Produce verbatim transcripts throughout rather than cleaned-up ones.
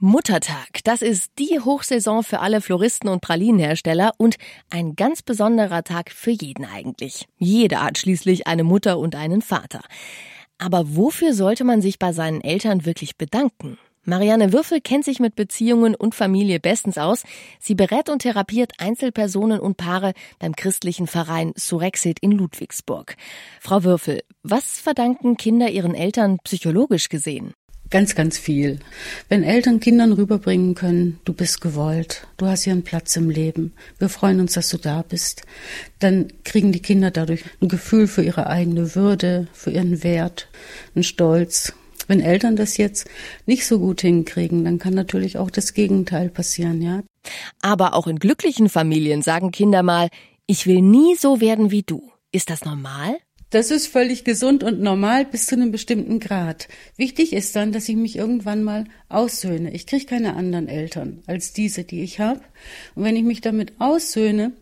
Muttertag, das ist die Hochsaison für alle Floristen und Pralinenhersteller und ein ganz besonderer Tag für jeden eigentlich. Jeder hat schließlich eine Mutter und einen Vater. Aber wofür sollte man sich bei seinen Eltern wirklich bedanken? Marianne Würfel kennt sich mit Beziehungen und Familie bestens aus. Sie berät und therapiert Einzelpersonen und Paare beim christlichen Verein Surexit in Ludwigsburg. Frau Würfel, was verdanken Kinder ihren Eltern psychologisch gesehen? Ganz, ganz viel. Wenn Eltern Kindern rüberbringen können, du bist gewollt, du hast hier einen Platz im Leben, wir freuen uns, dass du da bist, dann kriegen die Kinder dadurch ein Gefühl für ihre eigene Würde, für ihren Wert, einen Stolz. Wenn Eltern das jetzt nicht so gut hinkriegen, dann kann natürlich auch das Gegenteil passieren, ja. Aber auch in glücklichen Familien sagen Kinder mal, ich will nie so werden wie du. Ist das normal? Das ist völlig gesund und normal bis zu einem bestimmten Grad. Wichtig ist dann, dass ich mich irgendwann mal aussöhne. Ich kriege keine anderen Eltern als diese, die ich habe. Und wenn ich mich damit aussöhne,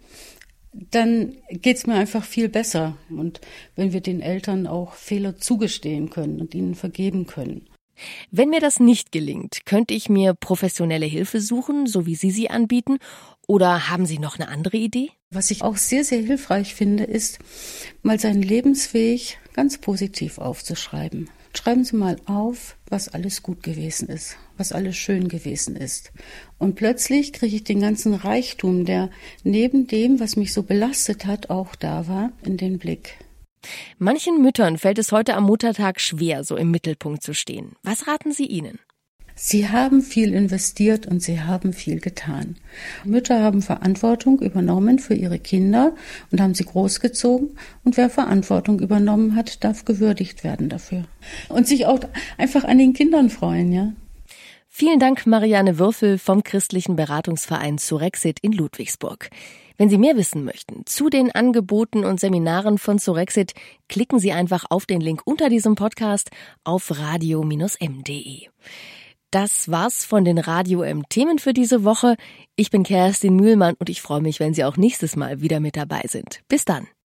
dann geht's mir einfach viel besser. Und wenn wir den Eltern auch Fehler zugestehen können und ihnen vergeben können. Wenn mir das nicht gelingt, könnte ich mir professionelle Hilfe suchen, so wie Sie sie anbieten? Oder haben Sie noch eine andere Idee? Was ich auch sehr, sehr hilfreich finde, ist, mal seinen Lebensweg ganz positiv aufzuschreiben. Schreiben Sie mal auf, was alles gut gewesen ist, was alles schön gewesen ist. Und plötzlich kriege ich den ganzen Reichtum, der neben dem, was mich so belastet hat, auch da war, in den Blick. Manchen Müttern fällt es heute am Muttertag schwer, so im Mittelpunkt zu stehen. Was raten Sie ihnen? Sie haben viel investiert und sie haben viel getan. Mütter haben Verantwortung übernommen für ihre Kinder und haben sie großgezogen. Und wer Verantwortung übernommen hat, darf gewürdigt werden dafür. Und sich auch einfach an den Kindern freuen, ja. Vielen Dank, Marianne Würfel vom christlichen Beratungsverein Surexit in Ludwigsburg. Wenn Sie mehr wissen möchten zu den Angeboten und Seminaren von Surexit, klicken Sie einfach auf den Link unter diesem Podcast auf radio M punkt m punkt d e. Das war's von den Radio M Themen für diese Woche. Ich bin Kerstin Mühlmann und ich freue mich, wenn Sie auch nächstes Mal wieder mit dabei sind. Bis dann.